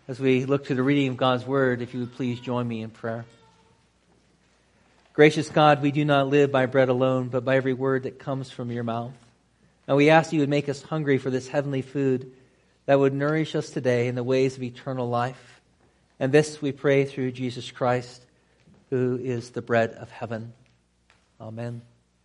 As we look to the reading of God's Word, if you would please join me in prayer. Gracious God, we do not live by bread alone, but by every word that comes from your mouth. And we ask you would make us hungry for this heavenly food that would nourish us today in the ways of eternal life. And this we pray through Jesus Christ, who is the bread of heaven. Amen.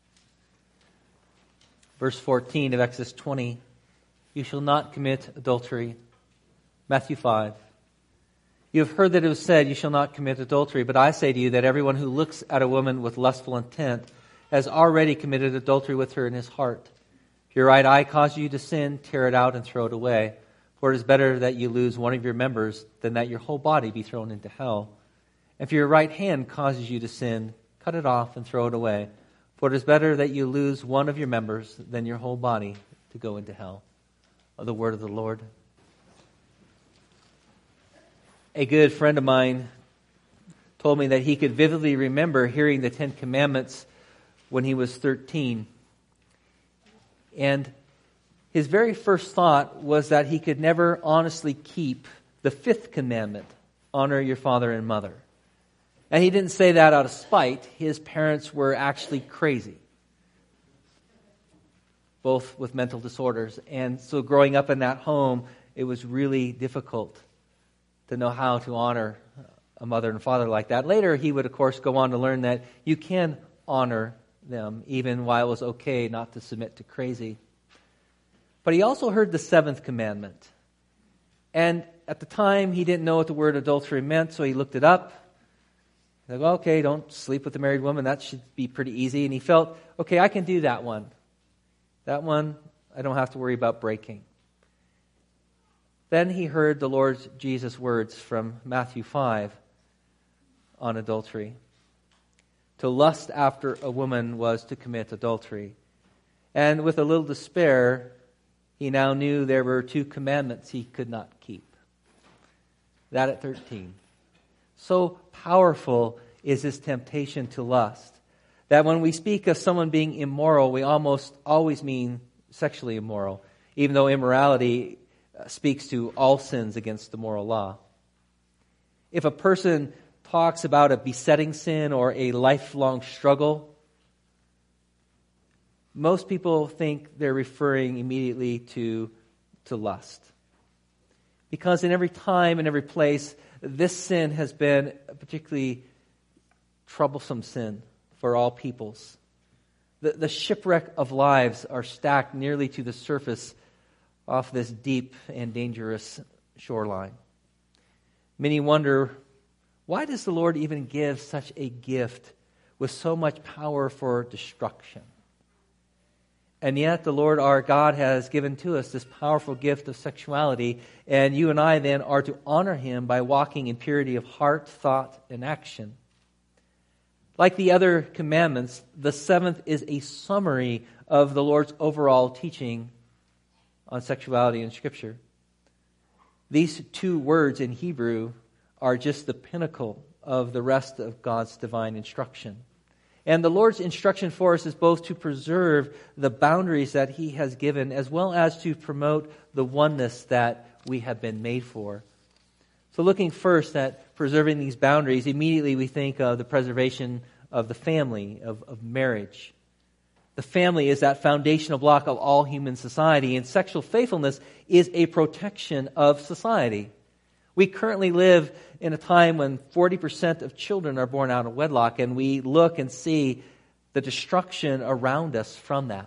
Verse 14 of Exodus 20, you shall not commit adultery. Matthew 5. You have heard that it was said, you shall not commit adultery. But I say to you that everyone who looks at a woman with lustful intent has already committed adultery with her in his heart. If your right eye causes you to sin, tear it out and throw it away. For it is better that you lose one of your members than that your whole body be thrown into hell. If your right hand causes you to sin, cut it off and throw it away. For it is better that you lose one of your members than your whole body to go into hell. The word of the Lord. A good friend of mine told me that he could vividly remember hearing the Ten Commandments when he was 13. And his very first thought was that he could never honestly keep the fifth commandment, honor your father and mother. And he didn't say that out of spite. His parents were actually crazy, both with mental disorders. And so growing up in that home, it was really difficult to know how to honor a mother and father like that. Later, he would, of course, go on to learn that you can honor them, even while it was okay not to submit to crazy. But he also heard the seventh commandment. And at the time, he didn't know what the word adultery meant, so he looked it up. He's like, well, okay, don't sleep with a married woman. That should be pretty easy. And he felt, okay, I can do that one. That one, I don't have to worry about breaking. Then he heard the Lord Jesus' words from Matthew 5 on adultery. To lust after a woman was to commit adultery. And with a little despair, he now knew there were two commandments he could not keep. That at 13. So powerful is this temptation to lust that when we speak of someone being immoral, we almost always mean sexually immoral, even though immorality speaks to all sins against the moral law. If a person talks about a besetting sin or a lifelong struggle, most people think they're referring immediately to lust. Because in every time and every place, this sin has been a particularly troublesome sin for all peoples. The shipwreck of lives are stacked nearly to the surface off this deep and dangerous shoreline. Many wonder, why does the Lord even give such a gift with so much power for destruction? And yet the Lord our God has given to us this powerful gift of sexuality, and you and I then are to honor Him by walking in purity of heart, thought, and action. Like the other commandments, the seventh is a summary of the Lord's overall teaching on sexuality in Scripture. These two words in Hebrew are just the pinnacle of the rest of God's divine instruction. And the Lord's instruction for us is both to preserve the boundaries that He has given, as well as to promote the oneness that we have been made for. So looking first at preserving these boundaries, immediately we think of the preservation of the family, of marriage. The family is that foundational block of all human society, and sexual faithfulness is a protection of society. We currently live in a time when 40% of children are born out of wedlock, and we look and see the destruction around us from that.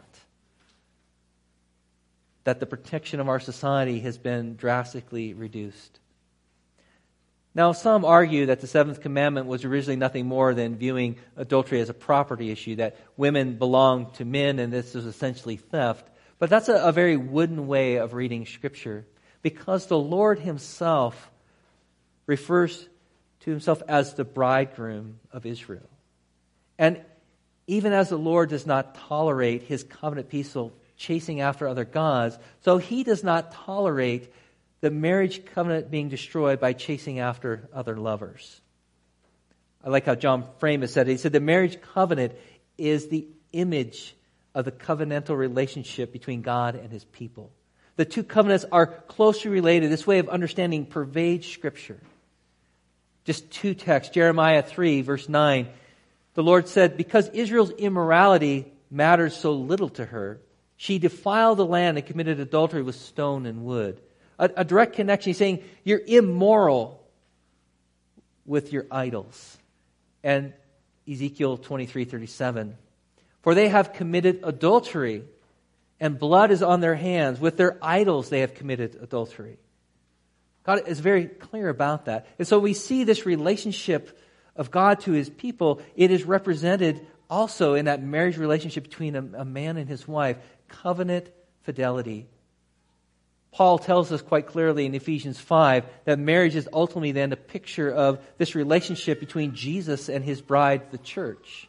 That the protection of our society has been drastically reduced. Now, some argue that the seventh commandment was originally nothing more than viewing adultery as a property issue, that women belong to men and this is essentially theft. But that's a very wooden way of reading Scripture, because the Lord Himself refers to Himself as the bridegroom of Israel. And even as the Lord does not tolerate His covenant people chasing after other gods, so He does not tolerate the marriage covenant being destroyed by chasing after other lovers. I like how John Frame said it. He said the marriage covenant is the image of the covenantal relationship between God and His people. The two covenants are closely related. This way of understanding pervades Scripture. Just two texts. Jeremiah 3, verse 9. The Lord said, because Israel's immorality matters so little to her, she defiled the land and committed adultery with stone and wood. A direct connection. He's saying, you're immoral with your idols. And Ezekiel 23:37. For they have committed adultery, and blood is on their hands. With their idols they have committed adultery. God is very clear about that. And so we see this relationship of God to His people. It is represented also in that marriage relationship between a man and his wife. Covenant fidelity. Paul tells us quite clearly in Ephesians 5 that marriage is ultimately then a picture of this relationship between Jesus and His bride, the church.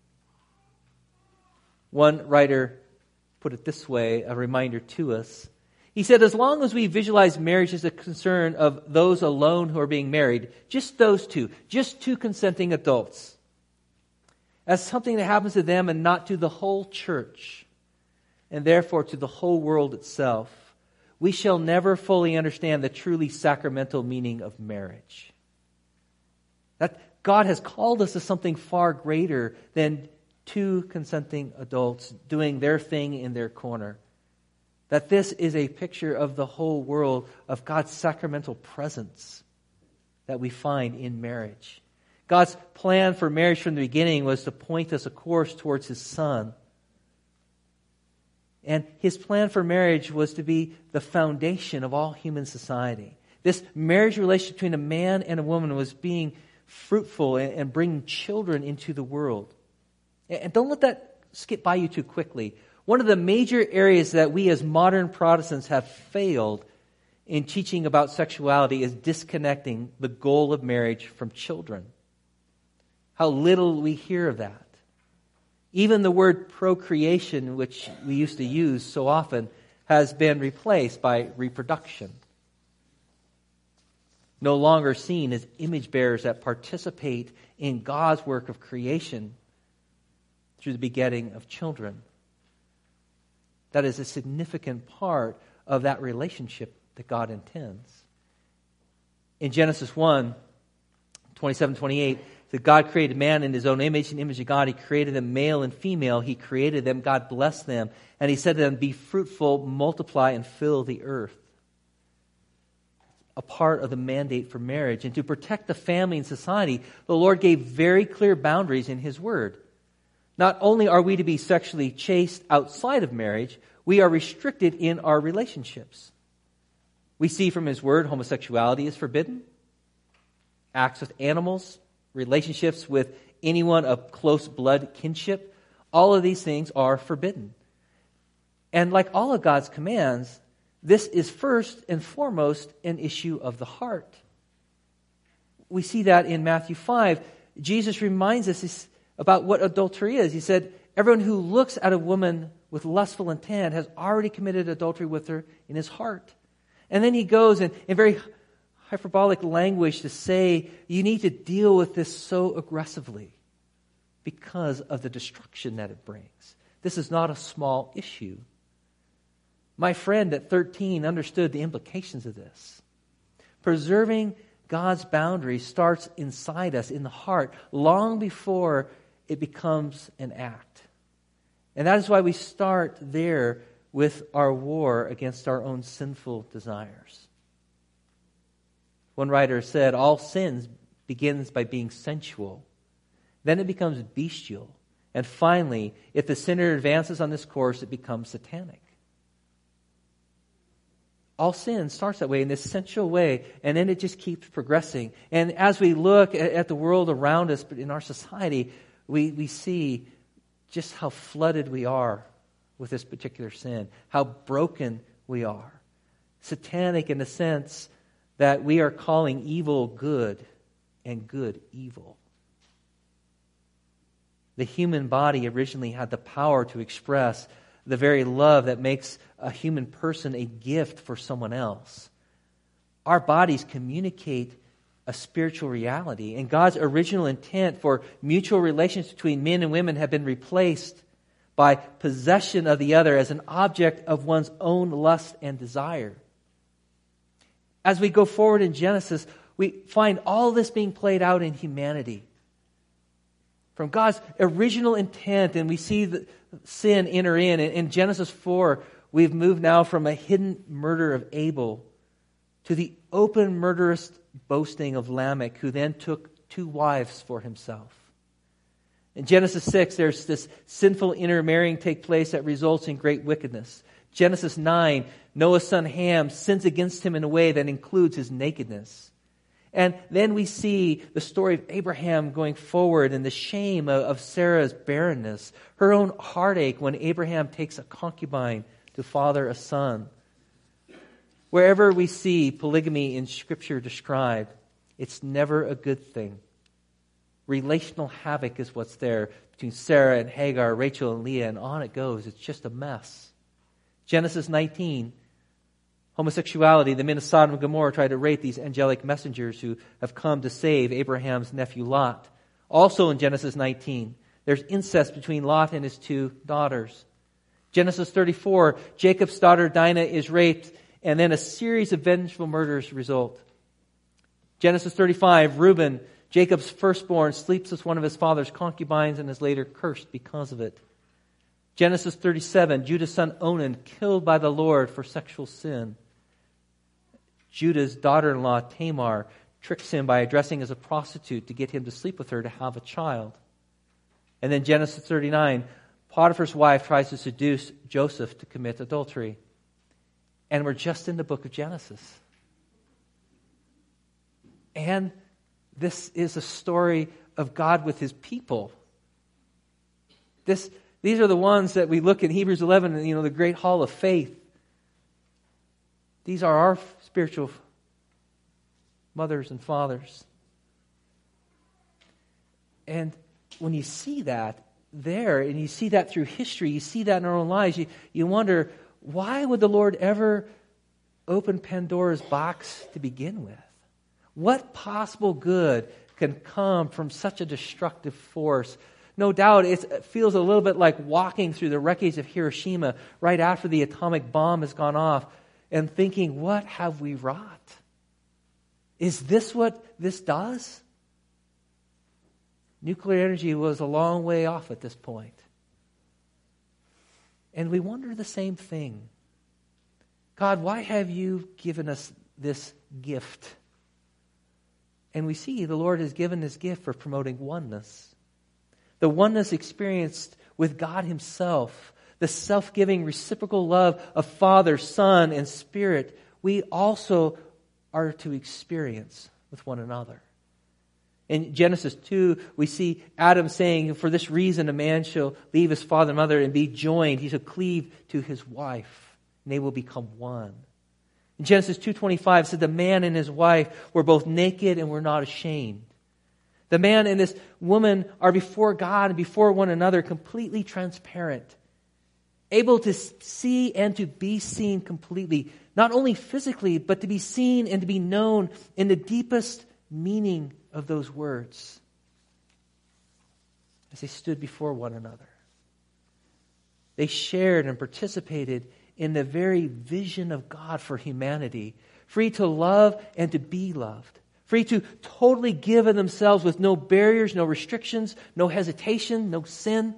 One writer put it this way, a reminder to us. He said, as long as we visualize marriage as a concern of those alone who are being married, just those two, just two consenting adults, as something that happens to them and not to the whole church, and therefore to the whole world itself, we shall never fully understand the truly sacramental meaning of marriage. That God has called us to something far greater than two consenting adults doing their thing in their corner. That this is a picture of the whole world, of God's sacramental presence that we find in marriage. God's plan for marriage from the beginning was to point us a course towards His Son. And His plan for marriage was to be the foundation of all human society. This marriage relationship between a man and a woman was being fruitful and bringing children into the world. And don't let that skip by you too quickly. One of the major areas that we as modern Protestants have failed in teaching about sexuality is disconnecting the goal of marriage from children. How little we hear of that. Even the word procreation, which we used to use so often, has been replaced by reproduction. No longer seen as image bearers that participate in God's work of creation through the begetting of children. That is a significant part of that relationship that God intends. In Genesis 1, 27-28, that God created man in His own image. In the image of God, He created them male and female. He created them. God blessed them. And He said to them, be fruitful, multiply, and fill the earth. A part of the mandate for marriage. And to protect the family and society, the Lord gave very clear boundaries in His Word. Not only are we to be sexually chaste outside of marriage, we are restricted in our relationships. We see from His Word, homosexuality is forbidden. Acts with animals, relationships with anyone of close blood kinship, all of these things are forbidden. And like all of God's commands, this is first and foremost an issue of the heart. We see that in Matthew 5. Jesus reminds us about what adultery is. He said, everyone who looks at a woman with lustful intent has already committed adultery with her in his heart. And then He goes in very hyperbolic language to say, you need to deal with this so aggressively because of the destruction that it brings. This is not a small issue. My friend at 13 understood the implications of this. Preserving God's boundaries starts inside us, in the heart, long before it becomes an act. And that is why we start there with our war against our own sinful desires. One writer said, all sins begins by being sensual. Then it becomes bestial. And finally, if the sinner advances on this course, it becomes satanic. All sin starts that way, in this sensual way, and then it just keeps progressing. And as we look at the world around us, but in our society, we see just how flooded we are with this particular sin, how broken we are. Satanic in the sense that we are calling evil good and good evil. The human body originally had the power to express the very love that makes a human person a gift for someone else. Our bodies communicate a spiritual reality, and God's original intent for mutual relations between men and women have been replaced by possession of the other as an object of one's own lust and desire. As we go forward in Genesis, we find all this being played out in humanity. From God's original intent, and we see the sin enter in. In Genesis 4, we've moved now from a hidden murder of Abel to the open murderous boasting of Lamech, who then took 2 wives for himself. In Genesis 6, there's this sinful intermarrying take place that results in great wickedness. Genesis 9, Noah's son Ham sins against him in a way that includes his nakedness. And then we see the story of Abraham going forward and the shame of Sarah's barrenness, her own heartache when Abraham takes a concubine to father a son. Wherever we see polygamy in Scripture described, it's never a good thing. Relational havoc is what's there between Sarah and Hagar, Rachel and Leah, and on it goes. It's just a mess. Genesis 19, homosexuality. The men of Sodom and Gomorrah try to rape these angelic messengers who have come to save Abraham's nephew Lot. Also in Genesis 19, there's incest between Lot and his 2 daughters. Genesis 34, Jacob's daughter Dinah is raped, and then a series of vengeful murders result. Genesis 35, Reuben, Jacob's firstborn, sleeps with one of his father's concubines and is later cursed because of it. Genesis 37, Judah's son Onan, killed by the Lord for sexual sin. Judah's daughter-in-law Tamar tricks him by dressing as a prostitute to get him to sleep with her to have a child. And then Genesis 39, Potiphar's wife tries to seduce Joseph to commit adultery. And we're just in the book of Genesis. And this is a story of God with His people. These are the ones that we look in Hebrews 11, the great hall of faith. These are our spiritual mothers and fathers. And when you see that there, and you see that through history, you see that in our own lives, you wonder, why would the Lord ever open Pandora's box to begin with? What possible good can come from such a destructive force? No doubt it feels a little bit like walking through the wreckage of Hiroshima right after the atomic bomb has gone off and thinking, what have we wrought? Is this what this does? Nuclear energy was a long way off at this point. And we wonder the same thing. God, why have you given us this gift? And we see the Lord has given this gift for promoting oneness. The oneness experienced with God Himself, the self-giving reciprocal love of Father, Son, and Spirit, we also are to experience with one another. In Genesis 2, we see Adam saying, for this reason a man shall leave his father and mother and be joined. He shall cleave to his wife, and they will become one. In Genesis 2:25 said the man and his wife were both naked and were not ashamed. The man and this woman are before God and before one another completely transparent, able to see and to be seen completely, not only physically, but to be seen and to be known in the deepest meaning of those words as they stood before one another. They shared and participated in the very vision of God for humanity, free to love and to be loved, free to totally give of themselves with no barriers, no restrictions, no hesitation, no sin.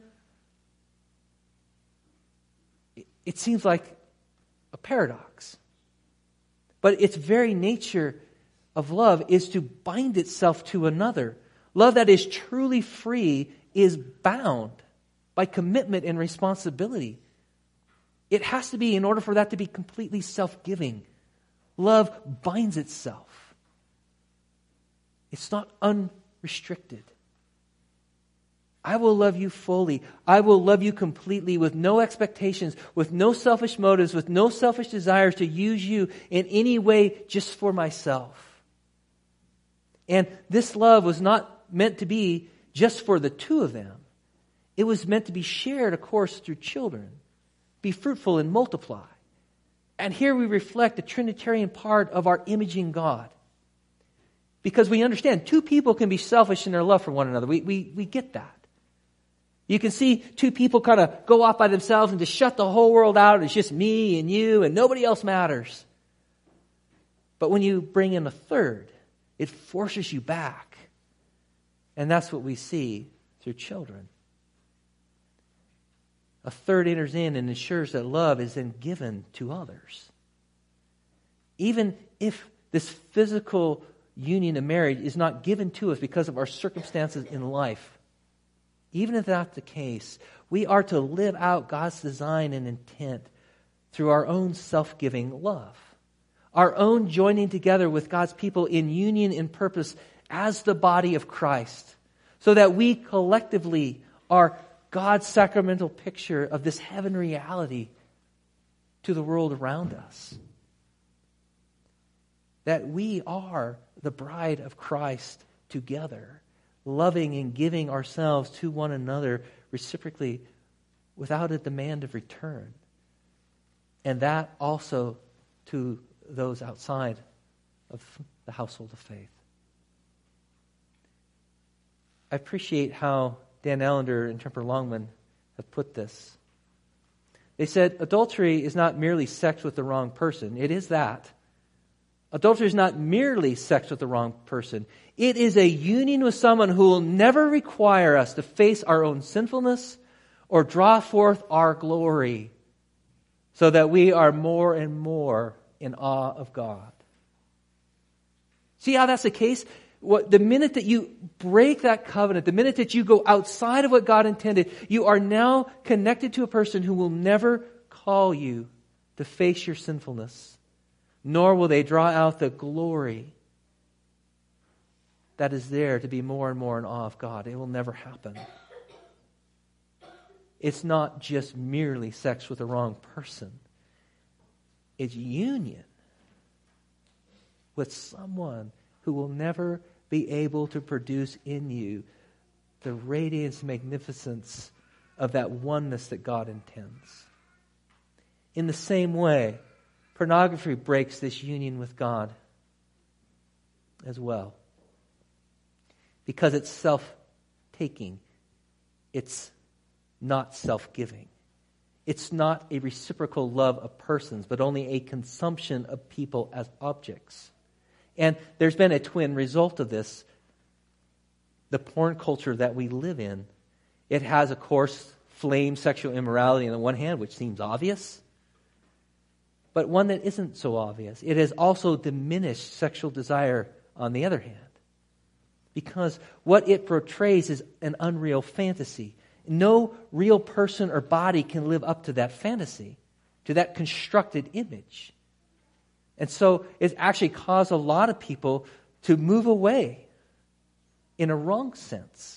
It seems like a paradox. But its very nature of love is to bind itself to another. Love that is truly free is bound by commitment and responsibility. It has to be, in order for that to be completely self-giving. Love binds itself. It's not unrestricted. I will love you fully. I will love you completely with no expectations, with no selfish motives, with no selfish desires to use you in any way just for myself. And this love was not meant to be just for the two of them. It was meant to be shared, of course, through children. Be fruitful and multiply. And here we reflect the Trinitarian part of our imaging God. Because we understand two people can be selfish in their love for one another. We get that. You can see two people kind of go off by themselves and just shut the whole world out. It's just me and you and nobody else matters. But when you bring in a third, it forces you back. And that's what we see through children. A third enters in and ensures that love is then given to others. Even if this physical union of marriage is not given to us because of our circumstances in life, even if that's the case, we are to live out God's design and intent through our own self-giving love. Our own joining together with God's people in union and purpose as the body of Christ, so that we collectively are God's sacramental picture of this heaven reality to the world around us. That we are the bride of Christ together, loving and giving ourselves to one another reciprocally without a demand of return. And that also to those outside of the household of faith. I appreciate how Dan Allender and Tremper Longman have put this. They said, adultery is not merely sex with the wrong person. It is that. Adultery is not merely sex with the wrong person. It is a union with someone who will never require us to face our own sinfulness or draw forth our glory, so that we are more and more in awe of God. See how that's the case? The minute that you break that covenant, the minute that you go outside of what God intended, you are now connected to a person who will never call you to face your sinfulness, nor will they draw out the glory that is there to be more and more in awe of God. It will never happen. It's not just merely sex with the wrong person. It's union with someone who will never be able to produce in you the radiance and magnificence of that oneness that God intends. In the same way, pornography breaks this union with God as well. Because it's self-taking. It's not self-giving. It's not a reciprocal love of persons, but only a consumption of people as objects. And there's been a twin result of this. The porn culture that we live in. It has, of course, flamed sexual immorality on the one hand, which seems obvious, but one that isn't so obvious. It has also diminished sexual desire on the other hand, because what it portrays is an unreal fantasy. No real person or body can live up to that fantasy, to that constructed image. And so it's actually caused a lot of people to move away in a wrong sense,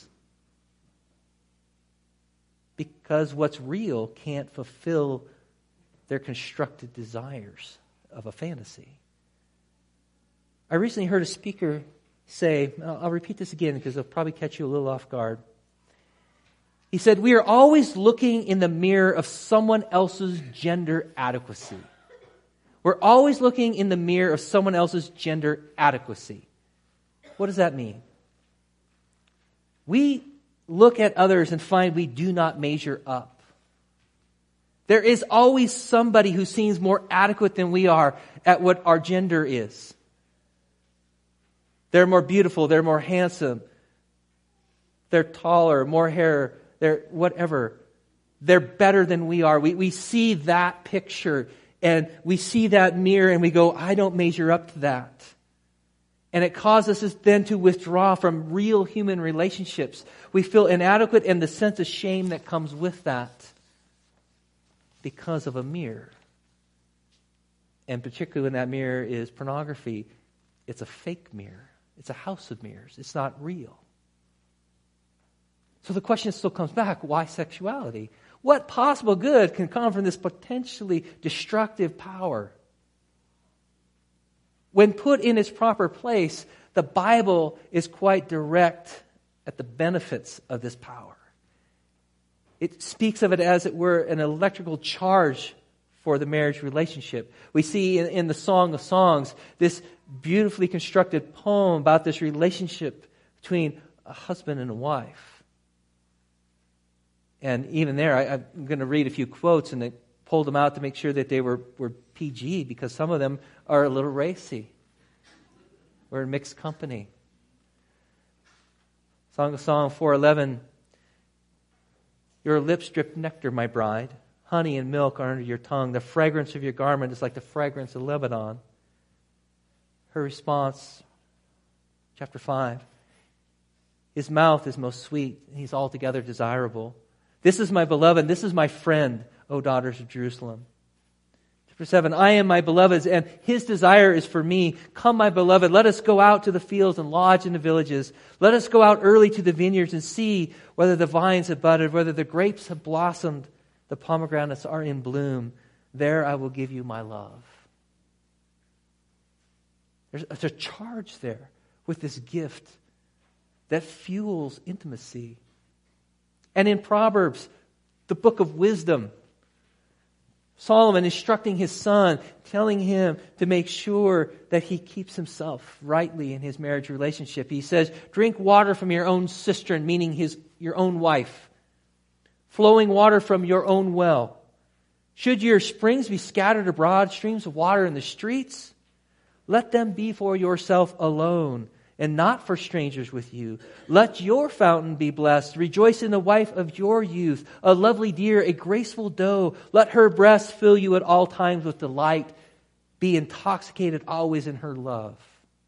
because what's real can't fulfill their constructed desires of a fantasy. I recently heard a speaker say, I'll repeat this again because it'll probably catch you a little off guard. He said, we are always looking in the mirror of someone else's gender adequacy. We're always looking in the mirror of someone else's gender adequacy. What does that mean? We look at others and find we do not measure up. There is always somebody who seems more adequate than we are at what our gender is. They're more beautiful, they're more handsome, they're taller, more hair, they're whatever. They're better than we are. We see that picture and we see that mirror and we go, I don't measure up to that. And it causes us then to withdraw from real human relationships. We feel inadequate and the sense of shame that comes with that because of a mirror. And particularly when that mirror is pornography, it's a fake mirror. It's a house of mirrors. It's not real. So the question still comes back, why sexuality? What possible good can come from this potentially destructive power? When put in its proper place, the Bible is quite direct at the benefits of this power. It speaks of it as it were an electrical charge for the marriage relationship. We see in the Song of Songs this beautifully constructed poem about this relationship between a husband and a wife. And even there, I'm going to read a few quotes, and I pulled them out to make sure that they were PG, because some of them are a little racy. We're in mixed company. Song of Song 4:11. Your lips drip nectar, my bride. Honey and milk are under your tongue. The fragrance of your garment is like the fragrance of Lebanon. Her response, chapter 5. His mouth is most sweet, and he's altogether desirable. This is my beloved, this is my friend, O daughters of Jerusalem. Chapter 7, I am my beloved's, and his desire is for me. Come, my beloved, let us go out to the fields and lodge in the villages. Let us go out early to the vineyards and see whether the vines have budded, whether the grapes have blossomed, the pomegranates are in bloom. There I will give you my love. There's a charge there with this gift that fuels intimacy. And in Proverbs, the book of wisdom, Solomon instructing his son, telling him to make sure that he keeps himself rightly in his marriage relationship. He says, drink water from your own cistern, meaning your own wife, flowing water from your own well. Should your springs be scattered abroad, streams of water in the streets, let them be for yourself alone, and not for strangers with you. Let your fountain be blessed. Rejoice in the wife of your youth, a lovely deer, a graceful doe. Let her breast fill you at all times with delight. Be intoxicated always in her love.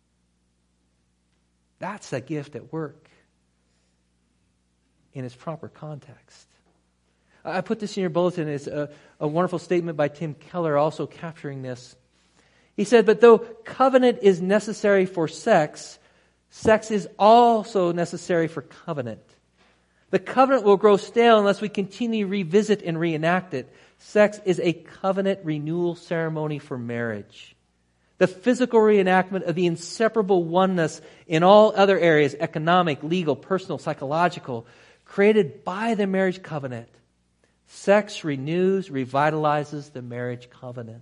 That's a gift at work in its proper context. I put this in your bulletin. It's a wonderful statement by Tim Keller also capturing this. He said, but though covenant is necessary for sex, sex is also necessary for covenant. The covenant will grow stale unless we continue to revisit and reenact it. Sex is a covenant renewal ceremony for marriage. The physical reenactment of the inseparable oneness in all other areas, economic, legal, personal, psychological, created by the marriage covenant. Sex renews, revitalizes the marriage covenant.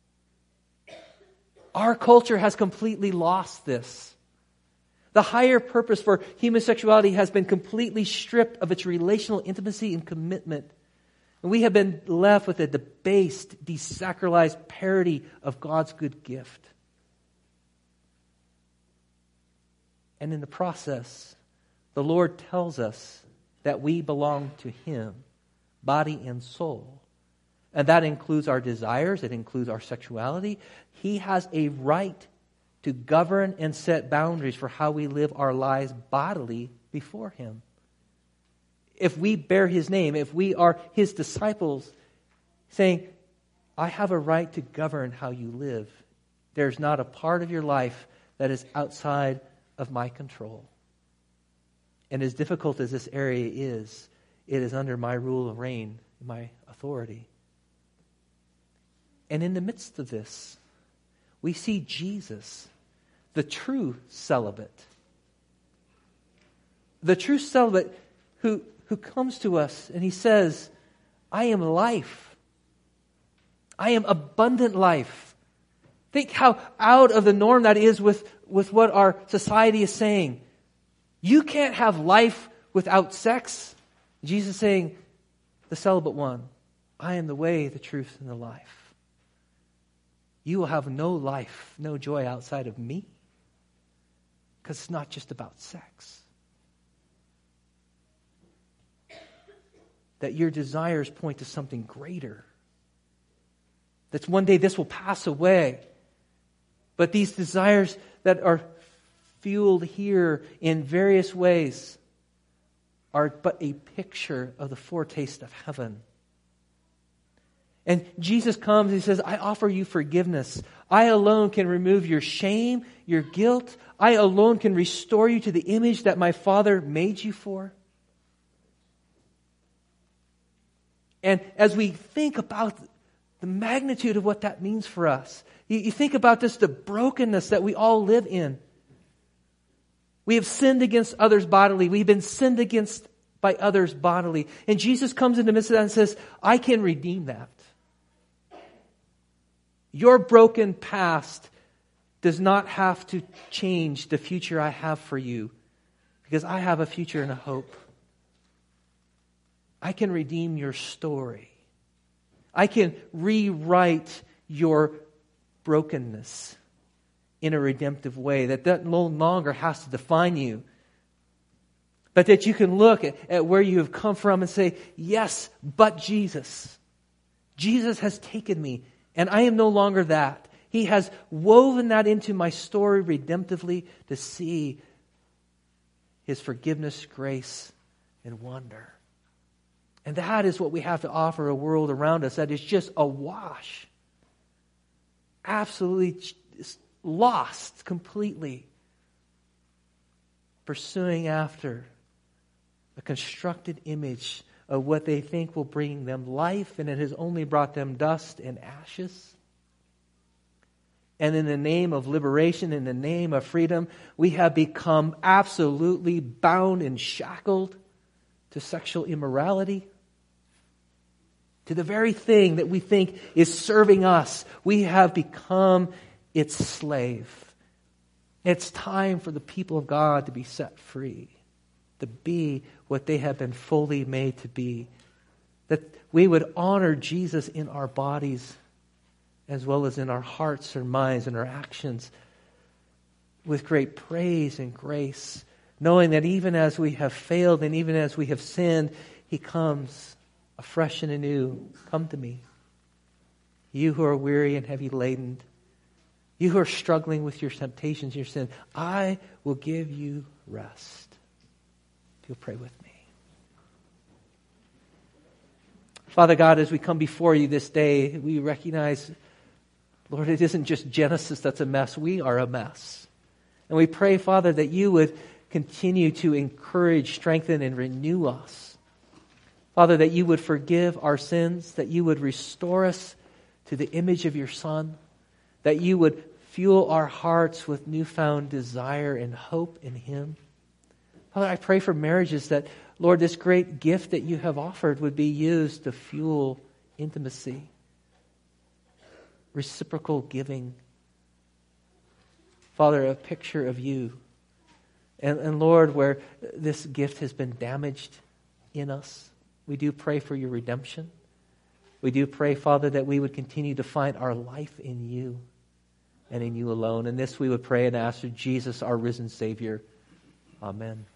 Our culture has completely lost this. The higher purpose for homosexuality has been completely stripped of its relational intimacy and commitment. And we have been left with a debased, desacralized parody of God's good gift. And in the process, the Lord tells us that we belong to Him, body and soul. And that includes our desires. It includes our sexuality. He has a right to govern and set boundaries for how we live our lives bodily before Him. If we bear His name, if we are His disciples, saying, I have a right to govern how you live. There's not a part of your life that is outside of my control. And as difficult as this area is, it is under my rule and reign, my authority. And in the midst of this, we see Jesus, the true celibate. The true celibate who comes to us and He says, I am life. I am abundant life. Think how out of the norm that is with what our society is saying. You can't have life without sex. Jesus is saying, the celibate one, I am the way, the truth, and the life. You will have no life, no joy outside of me. Because it's not just about sex. That your desires point to something greater. That one day this will pass away. But these desires that are fueled here in various ways are but a picture of the foretaste of heaven. And Jesus comes and He says, I offer you forgiveness. I alone can remove your shame, your guilt. I alone can restore you to the image that my Father made you for. And as we think about the magnitude of what that means for us, you think about this, the brokenness that we all live in. We have sinned against others bodily. We've been sinned against by others bodily. And Jesus comes in the midst of that and says, I can redeem that. Your broken past does not have to change the future I have for you, because I have a future and a hope. I can redeem your story. I can rewrite your brokenness in a redemptive way that no longer has to define you. But that you can look at where you have come from and say, yes, but Jesus. Jesus has taken me, and I am no longer that. He has woven that into my story redemptively to see His forgiveness, grace, and wonder. And that is what we have to offer a world around us that is just awash. Absolutely lost completely. Pursuing after a constructed image of what they think will bring them life, and it has only brought them dust and ashes. And in the name of liberation, in the name of freedom, we have become absolutely bound and shackled to sexual immorality. To the very thing that we think is serving us, we have become its slave. It's time for the people of God to be set free, to be what they have been fully made to be. That we would honor Jesus in our bodies as well as in our hearts, our minds, and our actions with great praise and grace, knowing that even as we have failed and even as we have sinned, He comes afresh and anew. Come to me, you who are weary and heavy laden, you who are struggling with your temptations, your sin. I will give you rest. If you'll pray with me. Father God, as we come before you this day, we recognize, Lord, it isn't just Genesis that's a mess. We are a mess. And we pray, Father, that you would continue to encourage, strengthen, and renew us. Father, that you would forgive our sins, that you would restore us to the image of your Son, that you would fuel our hearts with newfound desire and hope in Him. Father, I pray for marriages that, Lord, this great gift that you have offered would be used to fuel intimacy, reciprocal giving. Father, a picture of you. And Lord, where this gift has been damaged in us, we do pray for your redemption. We do pray, Father, that we would continue to find our life in you and in you alone. And this we would pray and ask for Jesus, our risen Savior. Amen.